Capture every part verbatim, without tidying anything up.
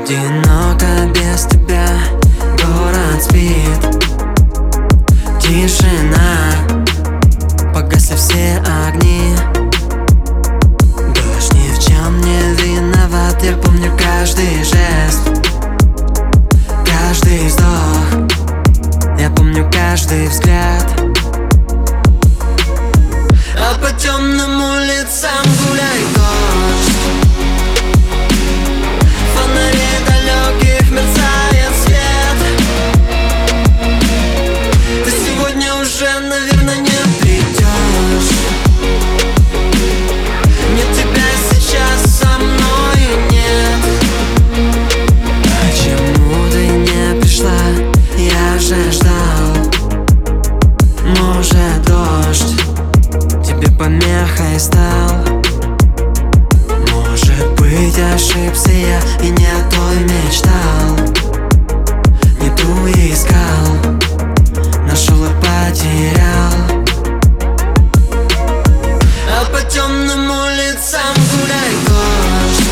Одиноко без тебя, город спит, тишина, погасли все огни. Дождь ни в чем не виноват, я помню каждый жест, каждый вздох, я помню каждый взгляд. А по темным улицам гуляй дождь, фонарей далеких мерцает свет. Ты сегодня уже, наверное, не придешь. Нет тебя сейчас со мной нет. Почему ты не пришла? Я же ждал. Может, дождь тебе помехой стал? Может быть, ошибся я и не о той мечтал, не ту искал, нашел и потерял. А по темным улицам гуляй дождь,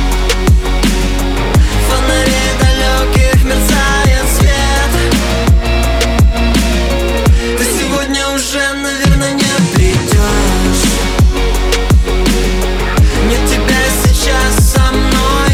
фонарей далеких мерцает свет. Ты сегодня уже, наверное, не придешь. Нет тебя сейчас со мной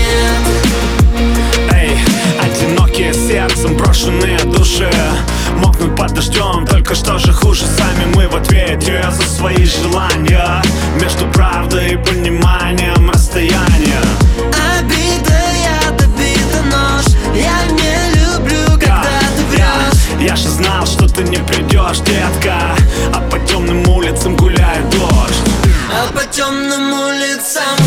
нет. Эй, одинокие сердцем, брошенные души мокнут под дождем, только что же хуже. Сами мы в ответе за свои желания. Между правдой и пониманием расстояние. Обида, я добита нож. Я не люблю, когда Я, ты врешь. я, я же знал, что ты не придешь, детка. А по темным улицам гуляет дождь. А по темным улицам